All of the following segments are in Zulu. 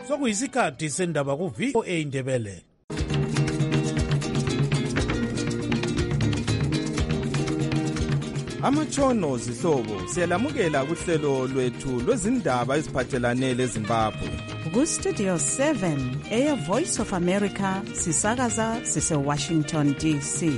sokuyisikhathi sendaba ku-VOA Indebele. Amatshono zihlobo siyalamukela kuhlelo lwethu lwezindaba eziphathelane leZimbabwe. Ku-Studio 7 Air Voice of America sisakaza sise-Washington DC.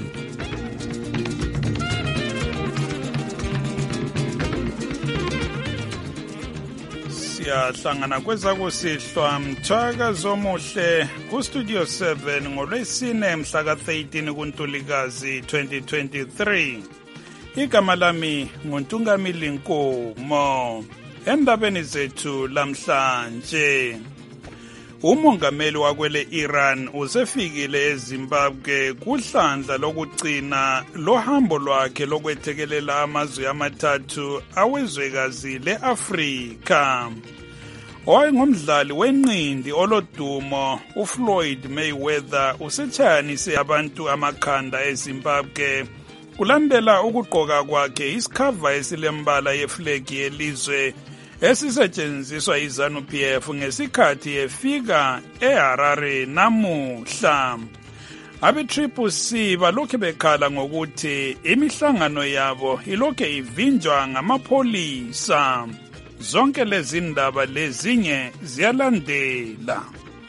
Siyahlangana kwezakusihlwa mthaka zomuhle ku-Studio 7 ngolwesine mhla ka-13 kuNtulikazi 2023. Igama lami nguNtungamili Nkomo. Endabeni zethu lamhlanje, umongameli wakwele Iran usefikile eZimbabwe kuhlandla lokugcina lohambo lwakhe lokwethekelela amazwe amathathu awezwekazi le-Afrika. Owayengumdlali wenqindi olodumo uFloyd Mayweather usetshayanise abantu amakhanda eZimbabwe kulandela ukugqoka kwakhe isikhava esilembala yeflegi yelizwe esisetshenziswa iZANU-PF ngesikhathi efika eHarare namuhla. Abe-CCC balokhu bekhala ngokuthi imihlangano yabo ilokhu ivinjwa ngamapholisa. Zonke lezi ndaba lezinye ziyalandela.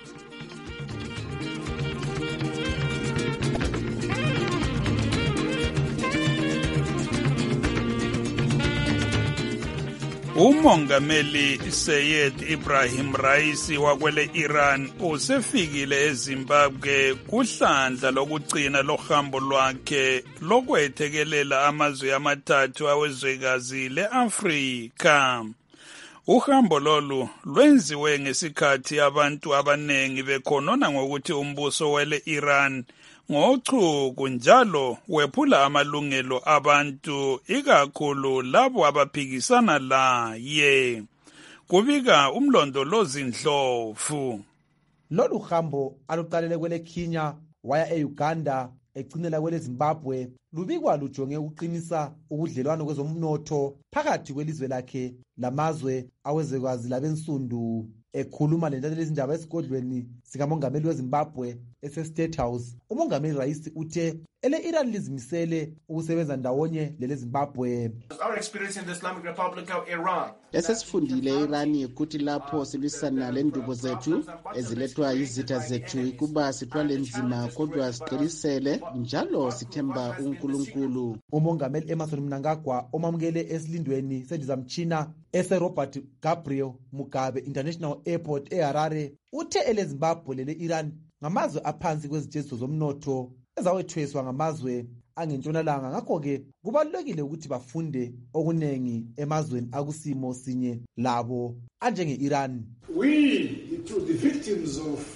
Umongameli Sayed Ibrahim Raisi wakwele Iran usefikile eZimbabwe kuhlandla lokugcina lohambo lwakhe lokwethekelela amazwe amathathu awezwekazi le-Afrika. Uhambo lolu lwenziwe ngesikhathi abantu abanengi bekhonona ngokuthi umbuso wele Iran ngochuku njalo wephula amalungelo abantu ikakhulu labo abaphikisana laye. Kubika umlondolozi Ndlovu. Lolu hambo aluqalele kwele Kenya waya eUganda egcinela kwele Zimbabwe lubikwa lujonge ukuqinisa ubudlelwano kwezomnotho phakathi kwelizwe lakhe lamazwe awezwekazi labensundu. Ekhuluma lentatheli izindaba esigodlweni sikamongameli weZimbabwe ese-State House, umongameli Raisi uthe ele-Iran lizimisele ukusebenza ndawonye lele-Zimbabwe. Esesifundile e-Iran ukuthi lapho silwisana lendubo zethu ezilethwa yizitha zethu ukuba sithwale nzima kodwa siqinisele njalo sithemba uNkulunkulu. Umongameli Emmerson Mnangagwa omamukele esilindweni sendizamtshina ese-Robert Gabriel Mugabe International Airport eHarare uthe ele-Zimbabwe lele-Iran ngamazwe aphansi kwezitshesiso zomnotho ezawethweswa ngamazwe angentshonalanga. Ngakho-ke kubalulekile ukuthi bafunde okunengi emazweni akusimo sinye labo anjenge-Iran. We, the victims of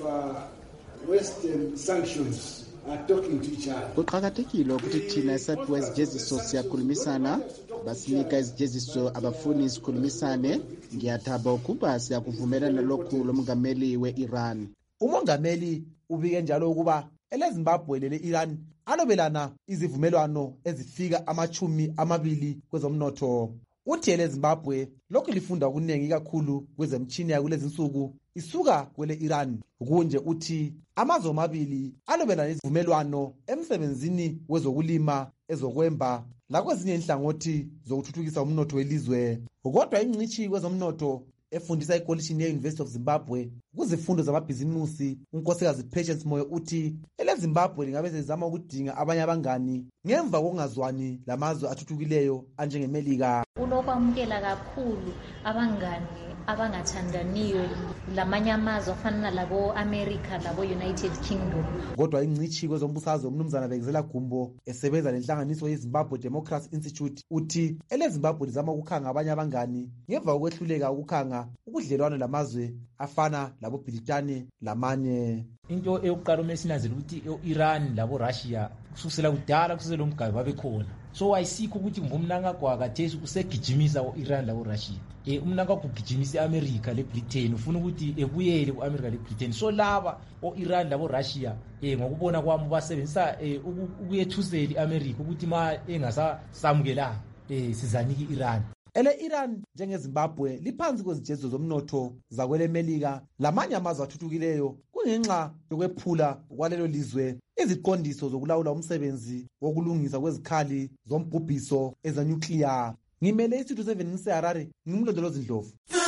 Western sanctions, are talking to each other. Kuqakathekile ukuthi thina esaphiwa izijeziso siyakhulumisana, basinika izijeziso abafuni sikhulumisane. Ngiyathaba ukuba siyakuvumelana lokhu lomongameli we-Iran. Umongameli ubike njalo ukuba ele-Zimbabwe lele-Iran alobelana izivumelwano ezifika 20 kwezomnotho. Uthi ele-Zimbabwe lokhu lifunda okuningi kakhulu kwezemtshini yakulezi nsuku isuka kwele-Iran. Kunje uthi amazwe amabili alobelana izivumelwano emsebenzini wezokulima, ezokwemba lakwezinye inhlangothi zokuthuthukisa umnotho welizwe. Kodwa ingcitshi kwezomnotho efundisa ekolishini ye-University of Zimbabwe kuzifundo zamabhizimusi unkosikazi Patience Moyo uthi ele-Zimbabwe lingabe selizama ukudinga abanye abangani ngemva kokungazwani lamazwe athuthukileyo anjengeMelika. Unokwamukela kakhulu abangani abangathandaniyo lamanye amazwe afana labo America labo United Kingdom. Kodwa ingcitshi kwezombusazwe umnumzana Bekezela Gumbo esebenza lenhlanganiso ye-Zimbabwe Democracy Institute uthi ele-Zimbabwe lizama ukukhanga abanye abangani ngemva kokwehluleka ukukhanga ubudlelwano lamazwe afana labo Britane lamanye. Into eyokuqala mesinazela ukuthi iRan labo Russia kusukela kudala kusele umgabe babekhona. So ayisikho ukuthi ngumnangagwa kathesi usegijimisa iRan labo Russia. Umnangagwa ugijimisa iAmerica leBritain ufuna ukuthi ebuyele kuAmerica leBritain. So laba oIran labo Russia ngokubona kwami basebenzisa ukuyethusela iAmerica ukuthi ma engasasamukela sizanike iRan. ele-Iran njengeZimbabwe liphansi kwezijeziso zomnotho zakwele Melika lamanye amazwe athuthukileyo kungenxa yokwephula kwalelo lizwe iziqondiso zokulawula umsebenzi wokulungisa kwezikhali zombhubhiso ezenyukliya. Ngimele iStudio 7 ngiseHarare, ngimlondolozi Ndlovu.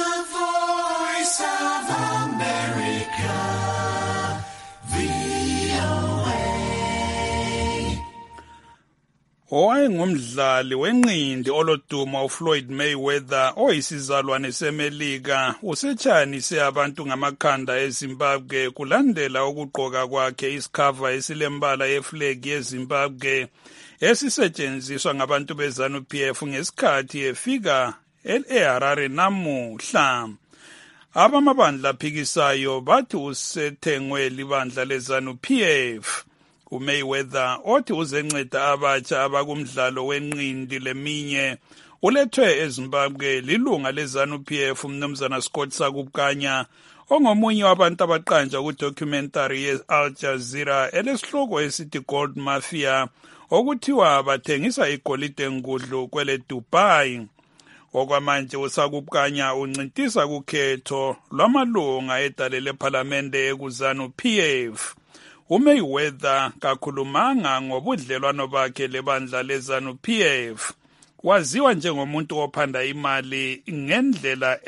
Owayengumdlali wenqindi olodumo uFloyd Mayweather oyisizalwane seMelika usetshanise abantu ngamakhanda eZimbabwe kulandela ukugqoka kwakhe isikhava esilembala yeflegi yeZimbabwe esisetshenziswa ngabantu beZANU-PF ngesikhathi efika eHarare namuhla. Abamabandla aphikisayo bathi usethengwe libandla leZANU-PF. uMayweather othi uzenceda abatsha abakumdlalo wenqindi leminye ulethwe eZimbabwe lilunga leZANU-PF umnumzana Scott Sakubukanya ongomunye wabantu abaqanja kudocumentary ye-Al Jazeera elesihloko esithi Gold Mafia okuthiwa bathengisa igolide ngudlu kwele Dubai. Okwamanje uSakubukanya uncintisa kukhetho lwamalunga edale lephalamende ekuZANU-PF. uMayweather kakhulumanga ngobudlelwano bakhe lebandla leZANU-PF. Waziwa njengomuntu ophanda imali ngendlela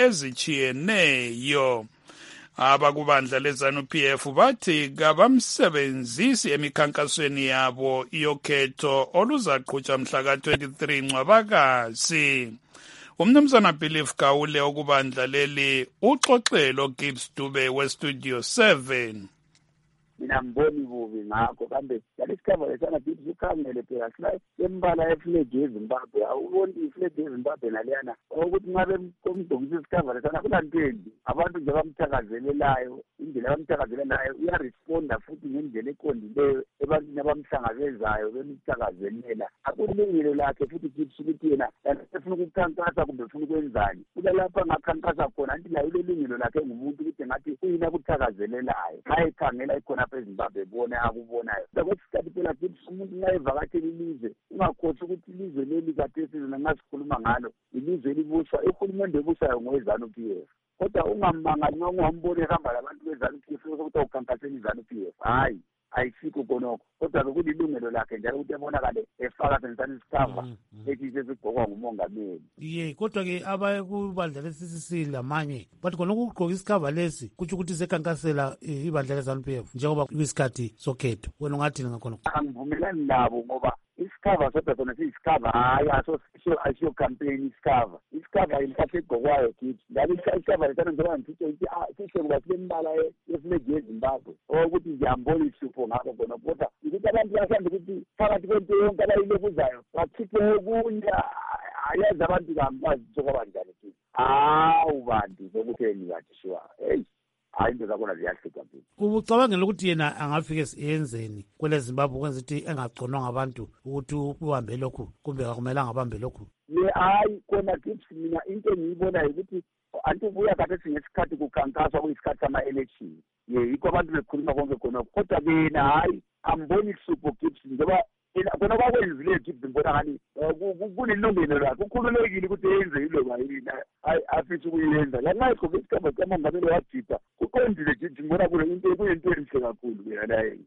ezichiyeneyo. Abakubandla leZANU-PF bathi kabamsebenzisi emikhankasweni yabo yokhetho oluzaqhutshwa mhla ka-23 Ncwabakasi. Umnumzana Belief Gawule okubandla leli uxoxelo Gibbs Dube weStudio 7. Mina mboni bubi ngakho kambe yalesikhava lesana Gibbs ukhangele phela sila embala eflegi yeZimbabwe awuboni iflegi yeZimbabwe naleyana ukuthi ngabe komdokisa isikhava lesana kulantendi abantu nje bamthakazelelayo indlela bamthakazelelayo uyaresponda futhi ngendlela eqondileyo ebantwini abamhlangabezayo bemthakazelela akulungile lakhe futhi Gibbs ukuthi yena efuna ukukhankasa kumbe efuna ukwenzani kulalapha ngakhankasa khona anti layo lelungelo lakhe ngumuntu ukuthi ngathi uyina kuthakazelelayo hayikhangela ikhona eZimbabwe bona akubonayo sekwesikhathi phela Gibbs umuntu nxa evakatshela ilizwe ungakhosi ukuthi ilizwe leli kade sizona nxa sikhuluma ngalo ilizwe elibuswa uhulumende ebusayo ngoweZANU-PF kodwa ungamangali nxa ungambona ehamba labantu beZANU-PF ukuthi ukhankasela iZANU-PF hayi ayisikho konoko kodwa bekulilungelo lakhe njalo ukuthi ebonakale efaka sensani isikhava ethi sesigqokwa ngumongameli. Ye kodwa-ke abakubandla le-CCC lamanye bathi khona ukugqoka isikhava lesi kutsho ukuthi sekhankasela ibandla leZANU-PF njengoba kwisikhathi sokhetho. Wena ungathini ngakhona? Angivumelani nabo ngoba isikhava sodwa sona siyisikhava hayi asiyo campaign isikhava yilikahle egqokwayo kithi ngabe isikhava lesana njengoba ngithutshe ukuthi sihle kuba silembala yeflegi yeZimbabwe okuthi ngiyambona ihlupho ngakho khona kodwa ukuthi abantu bathanda ukuthi phakathi kwento yonke abayilokuzayo bachithe okunye ayazi abantu kambazi njengoba banjani kithi hawu bantu sokutheni kathishiwa heyi hayi into zakhona ziyahlupha phela. Ubucabangela ukuthi yena angafike yenzeni kwele Zimbabwe kwenza ukuthi engagconwa ngabantu ukuthi uhambe lokhu kumbe akumelanga abambe lokhu? Ye hayi khona Gibbs mina into engiyibonayo ukuthi anti ubuya kade singesikhathi kukhankaswa kuyisikhathi sama-election yikho abantu bekhuluma konke khona kodwa yena hayi amboni ihlupho Gibbs njengoba khona kwakwenzile Gibbs ngibona ngani kunelungelo lakhe ukhululekile ukuthi yenze yiloba yini afisa ukuyenza lanxa egqoke isikhava sikamongameli wajipha kuqondile Gibbs ngibona kuyinto enhle kakhulu yena naye.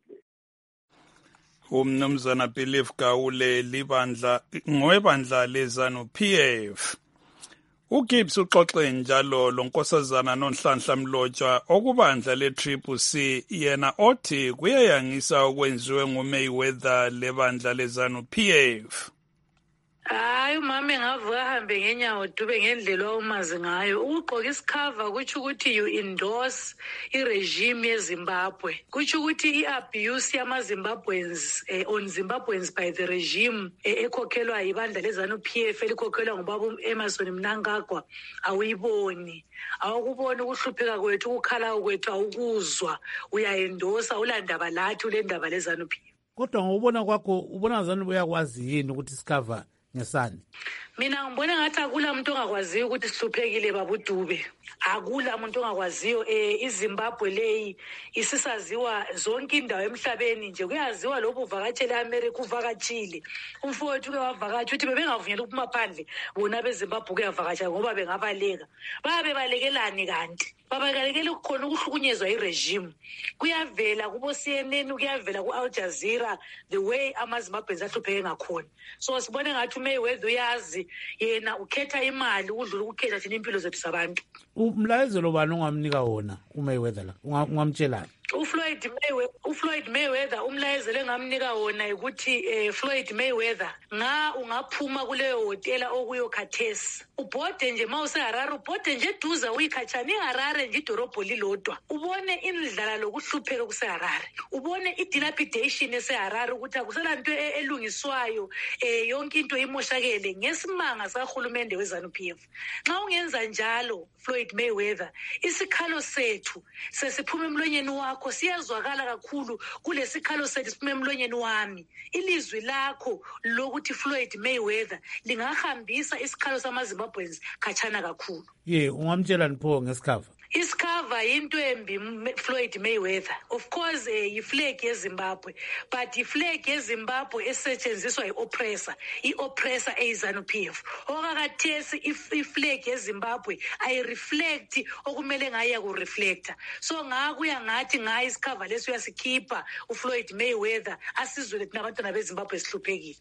Umnumzana Belief Gawule ngowebandla leZANU-PF. uGibbs uxoxe njalo lonkosazana noNhlanhla Mlotshwa okubandla le-CCC yena othi kuyayangisa okwenziwe nguMayweather lebandla leZANU-PF. Hayi umama engavuka ahambe ngenyawo Dube ngendlela umazi ngayo ukugqoka isikhava kutsho ukuthi you endorse iregime yeZimbabwe kutsho ukuthi iabuse yamaZimbabweans on Zimbabweans by the regime ekhokhelwa ibandla leZANU-PF elikhokhelwa ngubaba Emmerson Mnangagwa awuyiboni awukuboni ukuhlupheka kwethu ukukhala kwethu awukuzwa uyaendosa ulandaba lathi ulendaba leZANU-PF. Kodwa ngokubona kwakho ubona ZANU uyakwazi yini ukuthi isikhava ngesani? mina ngibona ngathi akula umuntu ongakwaziyo ukuthi sihluphekile babudube. Akula umuntu ongakwaziyo iZimbabwe leyi isisaziwa zonke indawo emhlabeni nje kuyaziwa lobu uvakatshele eAmerica uvakatshile. Umfowethu ke wavakatsha uthi bebengavunyelwa ukuphuma phandle bona beZimbabwe kuyavakatsha ngoba bengabaleka. Babe balekelani kanti? Babalekele ukukhona ukuhlukunyezwa iregime. Kuyavela kubo CNN, kuyavela ku Al Jazeera the way amaZimbabweans ahlupheke ngakhona. So sibone ngathi uMayweather uyazi yena ukhetha imali udlula ukukhetha thina impilo zethu zabantu. Umlayezelo bani ungamnika wona uMayweather la? Ungamtshelani? uFloyd Mayweather umlayezelo engamnika wona ukuthi Floyd Mayweather ungaphuma kuleyo hotela okuyo khathesi ubhode nje mawuseHarare ubhode nje eduze uyikhatshana iHarare nje idorobho lilodwa ubone indlala lokuhlupheka kuseHarare ubone idilapidation eseHarare ukuthi akusela into elungiswayo yonke into imoshakele ngesimanga sakahulumende weZANU-PF. Nxa ungenza njalo Floyd Mayweather isikhalo sethu sesiphuma emlonyeni wakho siyazwakala kakhulu kulesikhalo sethu siphuma emlonyeni wami. Ilizwi lakho lokuthi Floyd Mayweather lingahambisa isikhalo samaZimbabweans khatshana kakhulu. Ungamtshela nipho ngesikhava. Isikhava into embi Floyd Mayweather. Of course iflag yeZimbabwe, but iflag yeZimbabwe esetshenziswa ioppressor eZANU-PF. Okakathesi iflag yeZimbabwe ayireflect okumele ngaye kureflecta. So ngakuya ngathi ngayi isikhava leso uyasikhipha uFloyd Mayweather asizwe lethi nabantwana beZimbabwe sihluphekile.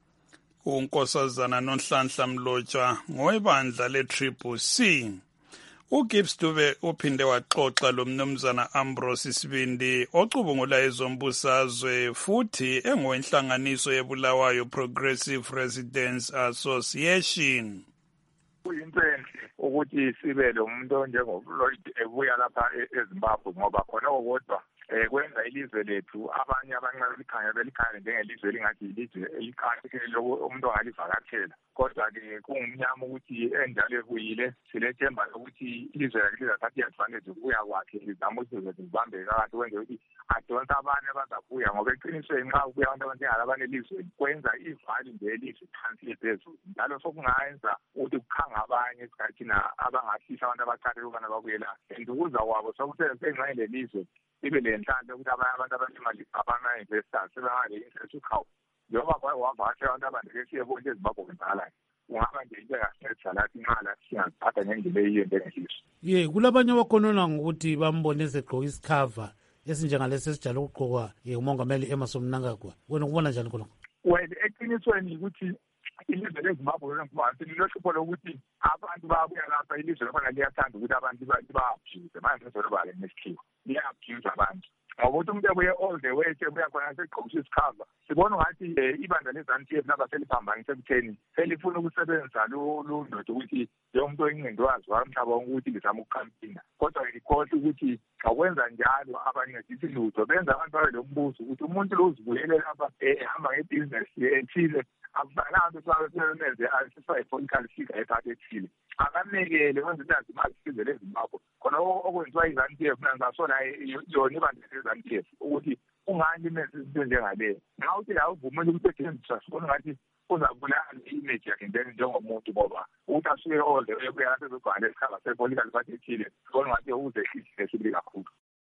uNkosazana Nonhlanhla Mlotshwa ngowebandla le-CCC. uGibbs Dube uphinde waxoxa lo mnumzana Ambrose Sibindi ocubungula ezombusazwe futhi engowenhlanganiso yeBulawayo Progressive Residents Association. Kuyinto enhle ukuthi sibe lo muntu onjengoFloyd ebuya lapha eZimbabwe ngoba khona kodwa kwenza ilizwe lethu abanye abancane belikhaya njengelizwe elingathi ilizwe eliqhakele lokho umuntu ongalivakashela kodwa-ke kungumnyama ukuthi enjalo ekuyile silethemba lokuthi ilizwe lakhe lizathatha i-advantage ukuya kwakhe lizama ukuthi zibambe kakade kwenze ukuthi adonse abanye abazabuya ngoba eqinisweni nxa kubuya abantu abanjengalabane elizweni kwenza ivali nje elizwe phansi liphezulu njalo sokungayenza ukuthi kukhanga abanye esikhathini abangahlisa abantu abaqale ukubana babuyela and ukuza kwabo sokusenxa lelizwe ibe lenhlanhla ukuthi abanye abantu abanemali abama-investors sebengale interest ukhawu njengoba kwaye wavakashela abantu abandike siyebona eZimbabwe kwenzakalayo kungaba nje into engasinetha lathi nxa lathi singaziphatha ngendlela eyiyento engehlizwe. Kulabanye abakhonona ngokuthi bambone esegqoka isikhava esinjengalesi esijala ukugqokwa umongameli Emmerson Mnangagwa. Wena ukubona njani khona? Well, eqinisweni ukuthi ilizwe leZimbabwe lenkubantu lilohlupho lokuthi abantu babuya lapha ilizwe lona liyathanda ukuthi abantu ba-abuse manje ngizolobala ngesikhiwa liya-abuse abantu ngoba ukuthi umuntu ebuye all the way sebuya khona segqokisa isikhava sibona ngathi ibandla leZANU-PF lapha seliphambanise ekutheni selifuna ukusebenzisa lundoda ukuthi njengomuntu oyingqondo wazi wamhlaba wonke ukuthi lizama ukukhampina kodwa likhohle ukuthi akwenza njalo abancedisi lutho benza abantu babe lo mbuzo ukuthi umuntu lo uzibuyele lapha ehamba ngebhizinesi ethile akufanele sabenze asisayi-political figure ephathi ethile akamekele kwenza ukuthi azimali sizwe leZimbabwe khona okwenziwa iZANU-PF nangasona yona ibandla leZANU-PF ukuthi ungani imenze izinto njengaleyo nxa uthi la uvumele ukuthi etshenziswa sibona ngathi uzabulala i-image yakhe njengomuntu ngoba ukuthi asuke all the way kuya lapha ezogcwala esikhava se-political party ethile sibona ngathi uzehlise sibi kakhulu.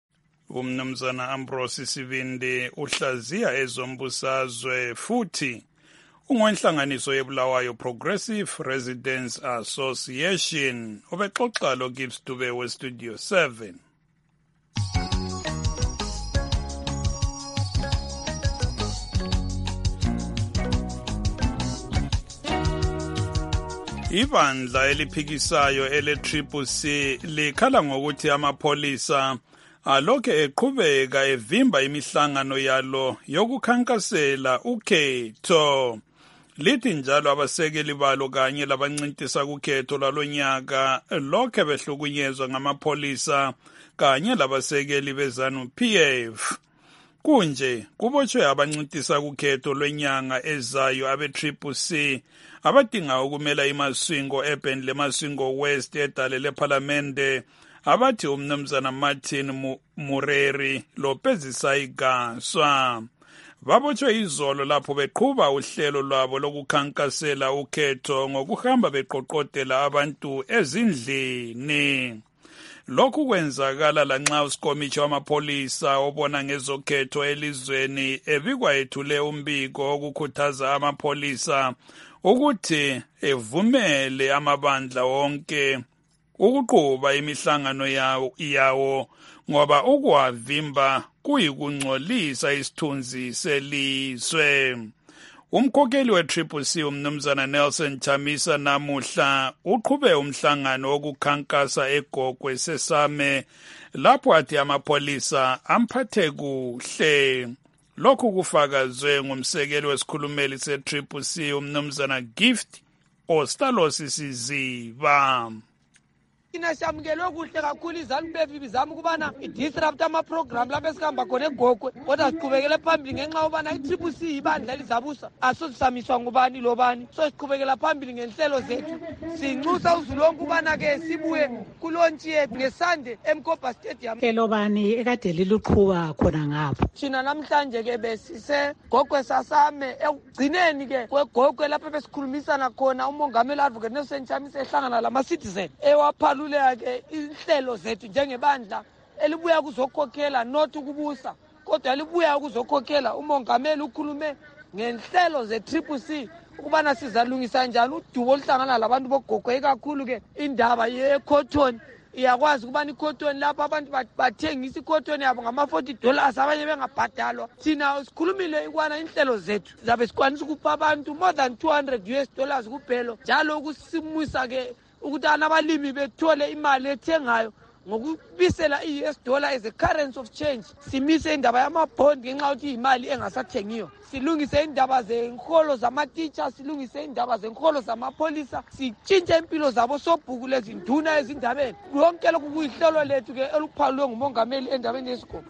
Umnumzana Ambrose Sibindi uhlaziya ezombusazwe futhi ungowenhlanganiso yeBulawayo Progressive Residents Association ubexoxa lo Gibbs Dube weStudio 7. Ibandla eliphikisayo ele-CCC likhala ngokuthi amapholisa alokhe eqhubeka evimba imihlangano yalo yokukhankasela ukhetho. Lithi njalo abasekeli balo kanye labancintisa kukhetho lwalonyaka lokhe behlukunyezwa ngamapholisa kanye labasekeli beZANU-PF. Kunje kubotshwe abancintisa kukhetho lwenyanga ezayo abe-CCC abadinga ukumela imaswingo eBhen lemaswingo West edale lePhalamende abathi umnumzana Martin Mureri Lopez Saigaswa. babotshwe izolo lapho beqhuba uhlelo lwabo lokukhankasela ukhetho ngokuhamba beqoqodela abantu ezindlini. Lokhu kwenzakala lanxa uSikomishi wamapholisa obona ngezokhetho elizweni ebikwa ethule umbiko wokukhuthaza amapholisa ukuthi evumele amabandla wonke ukuqhuba imihlangano yawo ngoba ukuwavimba kuyikungcolisa isithunzi selizwe. Umkhokheli we-CCC umnumzana Nelson Chamisa namuhla uqhube umhlangano wokukhankasa eGogwe Sesame lapho athi amapholisa amphathe kuhle. Lokhu kufakazwe ngumsekeli wesikhulumeli se-CCC umnumzana Gift Ostalosisiziba. Ina siyamukele kuhle kakhulu iZANU-PF bizama ukubana i-disrupt ama-program lapho esihamba khona eGogwe kodwa siqhubekele phambili ngenxa yobana i-CCC ibandla elizabusa asosisamiswa ngubani lobani so siqhubekela phambili ngenhlelo zethu sinxusa uzulu wonke ubana-ke sibuye kulontshi yethu ngesande eMkopa Stadium. Hlelo bani ekade liluqhuba khona ngapho? Thina namhlanje-ke besisegogwe Sasame ekugcineni-ke kwegogwe lapho besikhulumisana khona umongameli Advocate Nelson Chamisa ehlangana lama-citizen ewaphala ke inhlelo zethu njengebandla elibuya kuzokhokhela not ukubusa kodwa libuya ukuzokhokhela. Umongameli ukhulume ngenhlelo ze-CCC ukubana sizalungisa njani udubo oluhlangana labantu boGogwe kakhulu ke indaba ye-cotton. Iyakwazi ukubana i-cotton lapho abantu bathengisa i-cotton yabo ngama-$40 abanye bengabhadalwa. Thina sikhulumile ukubana inhlelo zethu zabe sikwanisa ukupha abantu more than $200 kuphela njalo ukusimisa ke ukuthi abalimi bethole imali ethengayo ngokubisela i-US$ as a currency of change. Simise indaba yamabhondi ngenxa yokuthi imali engasathengiyo. Silungise indaba zenholo zama-teachers, silungise indaba zenholo zamapholisa, sitshintshe impilo zabo sobhuku lezinduna ezindabeni. Yonke lokhu kuyihlelo lethu-ke eluphalwe ngumongameli endabeni yesikole.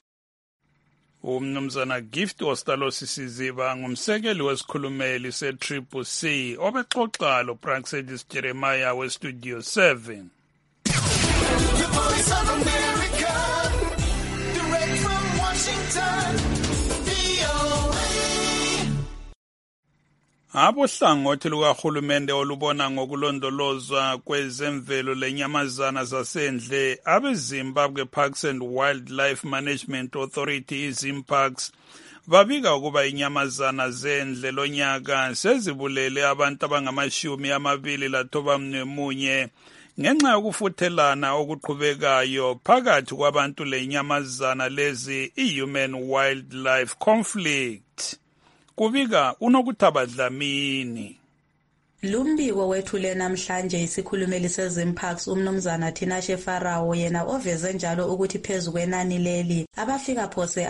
Umnumzana Gift Ostalosisiziba ngumsekeli wesikhulumeli se-CCC obexoxa loPraxedis Jeremiah weStudio 7. The Voice of America, direct from Washington, VOA. Abohlangothi lukahulumende olubona ngokulondolozwa kwezemvelo lenyamazana zasendle abeZimbabwe Parks and Wildlife Management Authority iZimparks babika ukuba inyamazana zendle lonyaka sezibulele abantu abangama-21 ngenxa yokufuthelana okuqhubekayo phakathi kwabantu lenyamazana lezi i-human wildlife conflict. Kubika uNokuthaba Dlamini. Lumbiko wethule namhlanje isikhulumeli seZimparks umnumzana Tinashe Farao yena oveze njalo ukuthi phezu kwenani leli abafika phose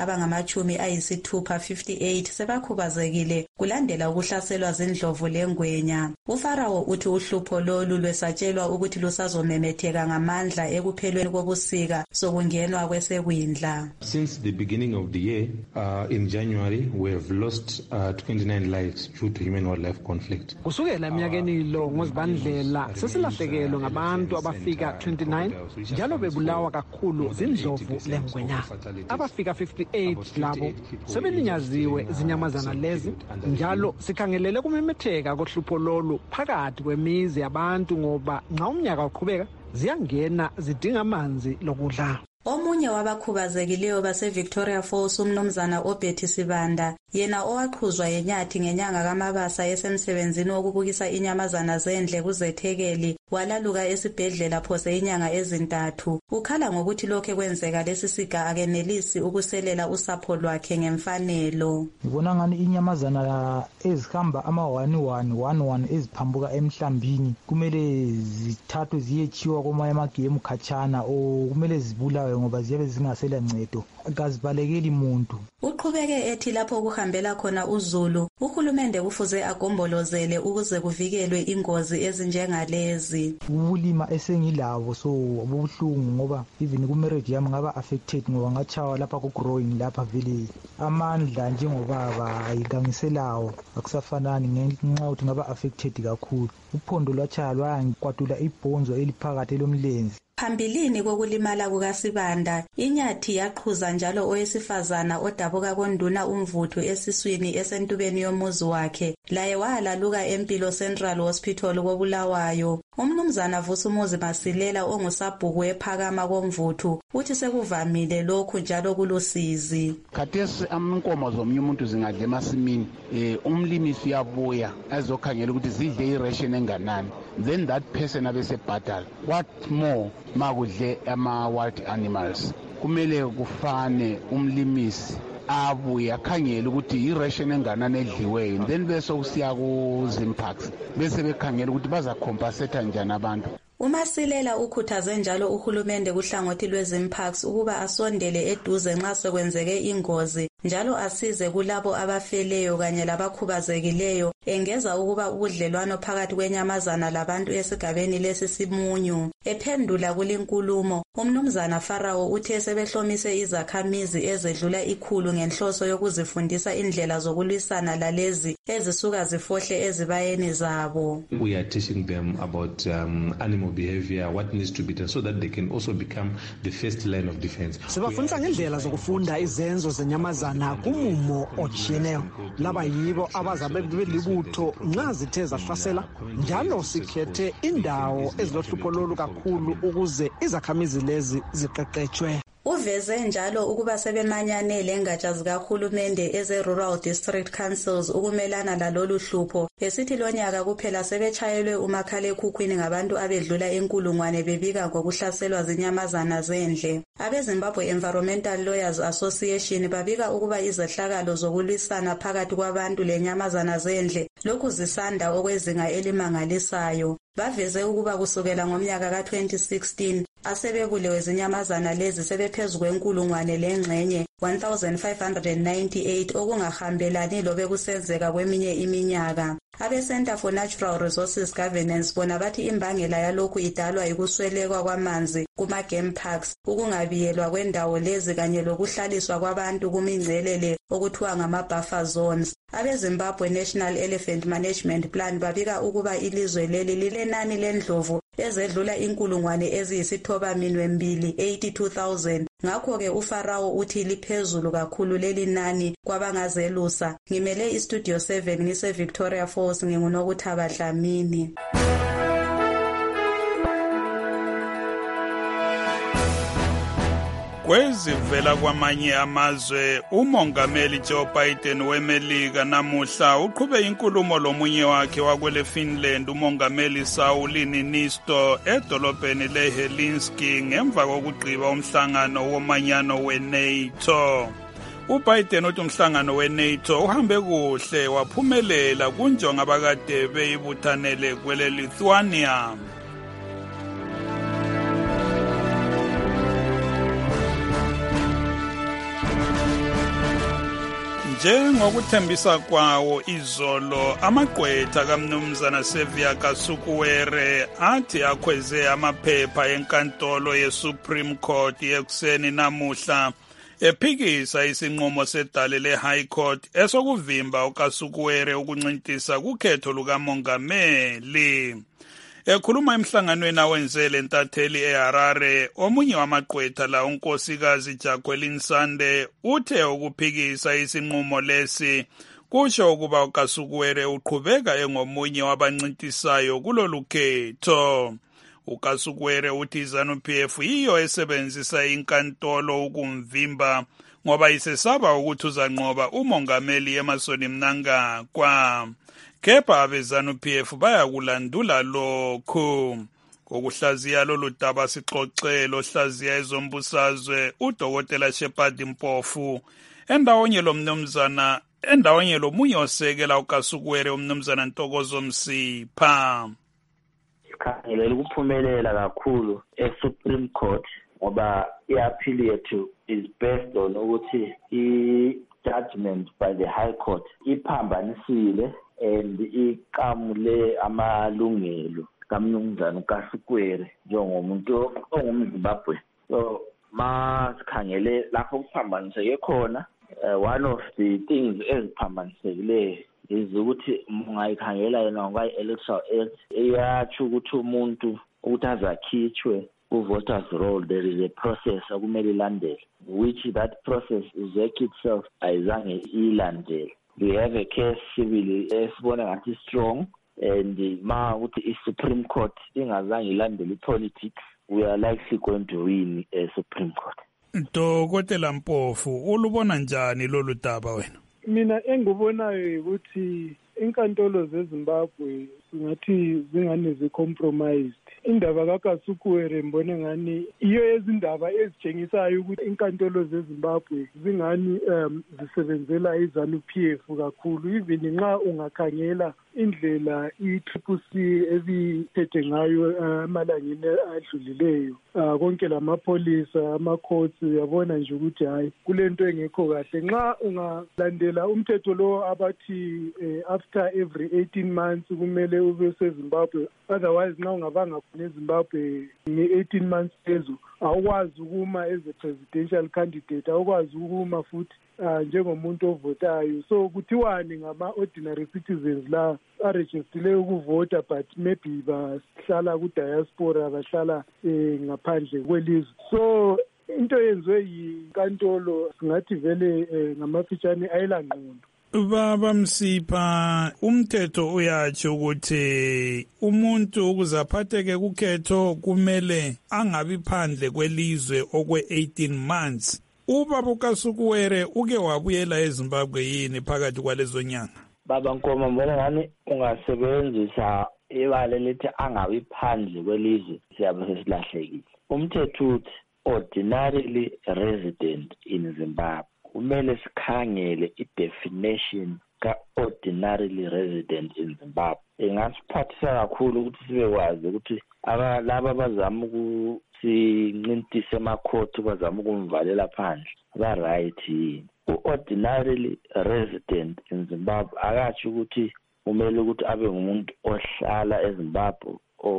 abangama-58 sebakhubazekile kulandela ukuhlaselwa zindlovu lengwenya. UFarao uthi uhlupho lolu lwesatshelwa ukuthi lusazomemetheka ngamandla ekuphelweni kobusika sokungenwa kwesekwindla. Since the beginning of the year, in January, we have lost 29 lives due to human wildlife conflict. Eminyakeni lo ngozibandlela sesilahlekelwe ngabantu abafika 29 njalo bebulawa kakhulu zindlovu lengwenya. Abafika 58 labo sebelinyaziwe zinyamazana lezi njalo sikhangelele kumemetheka kohlupho lolu phakathi kwemizi yabantu ngoba nxa umnyaka uqhubeka ziyangena zidinga amanzi lokudla. Omunye wabakhubazekileyo base-Victoria Falls umnumzana Obhethi Sibanda yena owaqhuzwa yenyathi ngenyanga kaMabasa esemsebenzini wokubukisa inyamazana zendle kuzethekeli walaluka esibhedlela phose inyanga ezintathu. Ukhala ngokuthi lokho kwenzeka lesi siga akenelisi ukuselela usapho lwakhe ngemfanelo. Ngibona ngani inyamazana ezihamba ama-11 eziphambuka emhlambini kumele zithathwe ziyechiwa kwamanye amagemu khatshana o kumele zibulawe ngoba ziyabe zingasela ncedo akazibalekeli muntu. Uqhubeke ethi lapho kuhambela khona uzulu uhulumende kufuze agombolozele ukuze kuvikelwe ingozi ezinjengalezi. Ubulima esengilabo so obuhlungu ngoba even ku-marriage yami ngaba affected ngoba ngachawa lapha ku-growing lapha village. Amandla njengobaba ayigangiselawo akusafanani ngenxa ukuthi ngaba affected kakhulu. uphondo lwatshaya lwayangikwatula ibhonzo eliphakathi lomlenze. Phambilini kokulimala kukaSibanda, inyathi yaqhuza njalo owesifazana odabuka konduna umvuthu esiswini esentubeni yomuzi wakhe. Laye walaluka eMpilo Central Hospital koBulawayo. Umnumzana Vusumuzi Masilela ongusabhuku ephakama komvuthu uthi sekuvamile lokhu njalo kulusizi. Khathesi inkomo zomnye umuntu zingadla emasimini, umlimi siyabuya azokhangela ukuthi zidle iration enganani, then that person abesebhadala. What more makudle ama-wild animals? Kumele kufane umlimisi abuye akhangele ukuthi iration enganani edliweyo, then bese kusiya ku-Zimparks bese bekhangela ukuthi bazacompensate njani abantu. uMasilela ukhuthaze njalo uhulumende kuhlangothi lweZimparks ukuba asondele eduze nxa sekwenzeke ingozi njalo asize kulabo abafeleyo kanye labakhubazekileyo, engeza ukuba ubudlelwano phakathi kwenyamazana labantu esigabeni lesi simunyu. Ephendula kulinkulumo, umnumzana Pharaoh uthe sebehlomise izakhamizi ezedlula 100 ngenhloso yokuzifundisa indlela zokulwisana lalezi ezisuka zifohle ezibayeni zabo. We are teaching them about animal behavior, what needs to be done so that they can also become the first line of defense. Sibafundisa ngendlela zokufunda izenzo zenyamazana kumumo ojiyeneyo. Laba yibo abazabe belibutho nxa zithe zahlasela, njalo sikhethe indawo ezilohlupho lolu kakhulu ukuze izakhamizi lezi ziqeqetshwe. Uveze njalo ukuba sebemanyanele engatsha zikahulumende eze-Rural District Councils ukumelana lalolu hlupho. Esithi lonyaka kuphela sebetshayelwe umakhalekhukhwini ngabantu abedlula 1,000 bebika ngokuhlaselwa zinyamazana zendle. AbeZimbabwe Environmental Lawyers Association babika ukuba izehlakalo zokulwisana phakathi kwabantu lenyamazana zendle lokhu zisanda okwezinga elimangalisayo. Baveze ukuba kusukela ngomnyaka ka-2016 asebebulewe zinyamazana lezi sebephezu kwe1,000 lengxenye 1598 okungahambelani lobe kusenzeka kweminye iminyaka. Abe-Center for Natural Resources Governance bona bathi imbangela yalokhu idalwa yikuswelekwa kwamanzi kuma-game parks, ukungabiyelwa kwendawo lezi kanye lokuhlaliswa kwabantu kumingcelele okuthiwa ngama-buffer zones. AbeZimbabwe National Elephant Management Plan babika ukuba ilizwe leli lilenani lendlovu ezedlula 9,282,000. Ngakho-ke uPharaoh uthi liphezulu kakhulu leli nani kwabangazelusa. Ngimele iStudio 7 ngise-Victoria Falls nginguNokuthaba Dlamini. Kwezivela kwamanye amazwe, umongameli Joe Biden weMelika namuhla uqhube inkulumo lomunye wakhe wakwele Finland umongameli Sauli Niinisto edolobheni leHelsinki ngemva kokugqiba umhlangano womanyano weNATO. uBiden uthi umhlangano weNATO uhambe kuhle waphumelela kunjonga abakade beyibuthanele kwele Lithuania. Njengokuthembisa kwawo izolo, amagqwetha kaMnumzana Sevia Kasukuwere athi akhweze amaphepha enkantolo yeSupreme Court yekuseni namuhla ephikisa isinqumo sedale leHigh Court esokuvimba uKasukuwere ukuncintisa kukhetho lukamongameli. Ekhuluma emhlanganweni awenzele entatheli eHarare, omunye wamagqwetha la unkosikazi Jacqueline Sande uthe ukuphikisa isinqumo lesi kusho ukuba uKasukuwere uqhubeka engomunye wabancintisayo kulolu khetho. uKasukuwere uthi iZANU-PF yiyo esebenzisa inkantolo ukumvimba ngoba isesaba ukuthi uzanqoba umongameli Emmerson Mnangagwa. Kepha abeZANU-PF bayakulandula lokhu. Ngokuhlaziya lolu daba sixoxelo ohlaziya ezombusazwe uDokotela Shepard Mpofu endawonye lomunye osekela uKasukuwere umnumzana Ntokozo Msipha. Sikhangelela ukuphumelela kakhulu eSupreme Court ngoba i-appeal yethu is based on ukuthi i-judgment by the High Court iphambanisile and iqamule amalungelo kaMnumzana uKasukuwere njengomuntu ongumZimbabwe. So masikhangele lapho kuphambaniseke khona, one of the things eziphambanisekileyo is ukuthi ungayikhangela yena ngokwayi-electoral act iyatsho ukuthi umuntu ukuthi azakhitshwe ku-voters roll there is a process okumele ilandele, which that process ZEC itself ayizange ilandele. We have a case civil esibona ngathi strong, and ma ukuthi i-Supreme Court ingazange ilandele i-politics, we are likely going to win a Supreme Court. Dokotela Mpofu, ulubona njani lolu daba wena? Mina engikubonayo ukuthi inkantolo zeZimbabwe singathi zingane zicompromised. Indaba kaKasukuwere mbone ngani iyo ezindaba ezitshengisayo ukuthi inkantolo zeZimbabwe zingani zisebenzela iZANU-PF kakhulu. Even nxa ungakhangela indlela i-TCC ebiphethe ngayo amalangeni adlulileyo, konke lamapholisa, amakhosi, yabona nje ukuthi hayi kulento engekho kahle. Nxa ungalandela umthetho lo abathi after every 18 months kumele ube seZimbabwe, otherwise nxa ungabanga neZimbabwe nge-18 months phezu awukwazi ukuma as a presidential candidate, awukwazi ukuma futhi njengomuntu ovotayo. So kuthiwani ngama-ordinary citizens la arejistile ukuvota but maybe bahlala ku-diaspora, bahlala ngaphandle kwelizwe. So into yenziwe yinkantolo singathi vele ngamafitshane ayilangqondo. Baba Msipha, umthetho uyatsho ukuthi umuntu ukuze aphatheke kukhetho kumele angabi phandle kwelizwe okwe-18 months. Ubaba uKasukuwere uke wabuyela eZimbabwe yini phakathi kwalezo nyanga? Baba Nkoma, mbona ngani ungasebenzisa ibala lithi angabi phandle kwelizwe siyabe sesilahlekile. Umthetho uthi ordinarily resident in Zimbabwe. Kumele sikhangele i-definition ka-ordinarily resident in Zimbabwe. Ingasiphathisa kakhulu ukuthi sibekwazi ukuthi laba bazama ukusincintisa emakhoti, bazama ukumvalela phandle, ba-right yini. U-ordinarily resident in Zimbabwe akatsho ukuthi kumele ukuthi abe ngumuntu ohlala eZimbabwe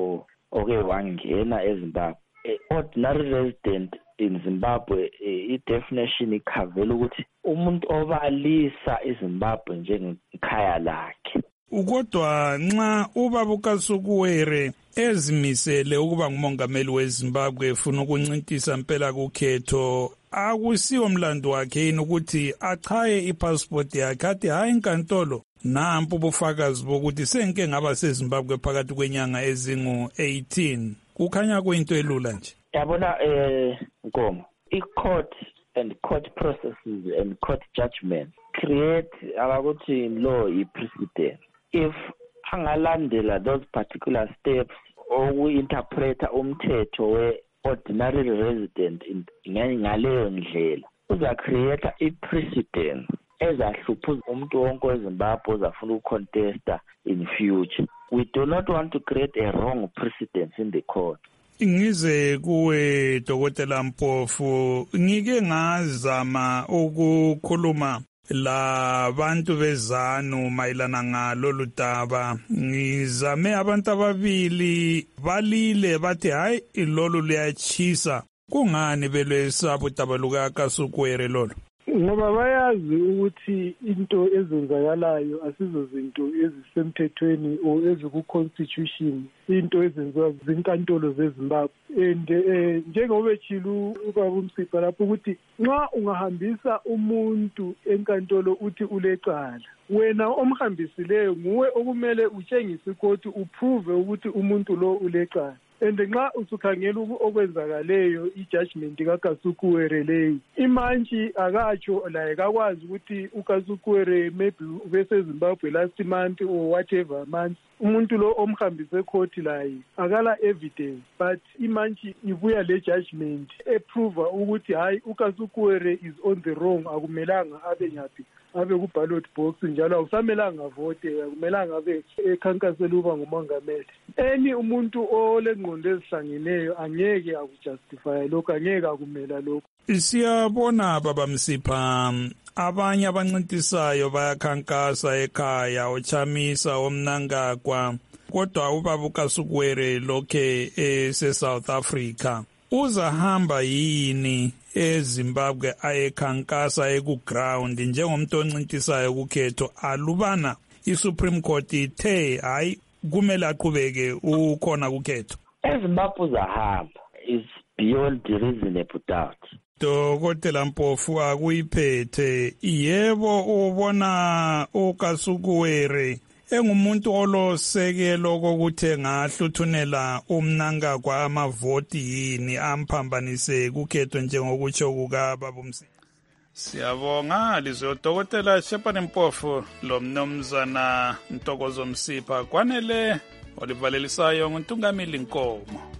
oke wangena eZimbabwe. Ordinary resident in Zimbabwe, i-definition ikhavela ukuthi umuntu obalisa iZimbabwe njengekhaya lakhe. Kodwa nxa ubaba uKasukuwere ezimisele ukuba ngumongameli weZimbabwe efuna ukuncintisa impela kukhetho, akusiwo mlando wakhe yini ukuthi achaye ipassport yakhe athi hayi inkantolo nampu ubufakazi bokuthi senke ngaba seZimbabwe phakathi kwenyanga ezingu-18? Kukhanya kuyinto elula nje. Yabona Nkomo, i-court and court processes and court judgments create abakuthi law i-precedent. If angalandela those particular steps oku-interpreta umthetho we-ordinary resident ngaleyo ndlela, uza-create i-precedent ezahlupha umuntu wonke weZimbabwe ozafuna ukucontesta in future. We do not want to create a wrong precedent in the court. Ngize kuwe Dokotela Mpofu, ngike ngazama ukukhuluma labantu beZANU mayelana ngalolu daba. Ngizame abantu ababili balile bathi hayi lolu liyachisa. Kungani belwesaba udaba lukaKasukuwere lolu? Ngoba bayazi ukuthi into ezenzakalayo asizo zinto ezisemthethweni o eziku-constitution, into ezenziwa zinkantolo zeZimbabwe. And njengoba etshilo ubaba uMsipha lapho ukuthi nxa ungahambisa umuntu enkantolo uthi ulecala, wena omhambisileyo nguwe okumele utshengise ikoti uprove ukuthi umuntu lo ulecala. And nxa usukhangela okwenzakaleyo i-judgment kaKasukuwere leyi, imantshi akatsho laye kakwazi ukuthi uKasukuwere maybe ubeseZimbabwe last month or whatever month. Umuntu lo omhambise court laye akala evidence, but imantshi ibuya le judgment eprova ukuthi hayi uKasukuwere is on the wrong, akumelanga abe nyaphi, abe ku-ballot box, njalo akusamelanga vote, akumelanga abe ekhankasela uba ngumongameli. Umuntu olengqondo ezihlangeneyo angeke akujustify lokho, angeke akumela lokho. Siyabona Baba Msipha, abanye abancintisayo bayakhankasa ekhaya, ochamisa, omnangagwa, kodwa ubaba uKasukuwere lokhe ese-South Africa. Uzahamba yini eZimbabwe ayekhankasa ekuground njengomuntu oncintisayo kukhetho alubana iSupreme Court ithe hayi kumele aqhubeke ukhona kukhetho. eZimbabwe zahamba is beyond reasonable doubt. Dokotela Mpofu akuyiphethe yebo ubona uKasukuwere engumuntu olosekelo kokuthi ngahluthunela umnankagwa amavoti yini amphambanise kukhetho njengokutsho kukaBabumsi. Siyabonga lizwe Dokotela Shepane Mpofu lo mnomzana Ntokozo Msipha kwanele olivalelisayo nguNtungamili Nkomo.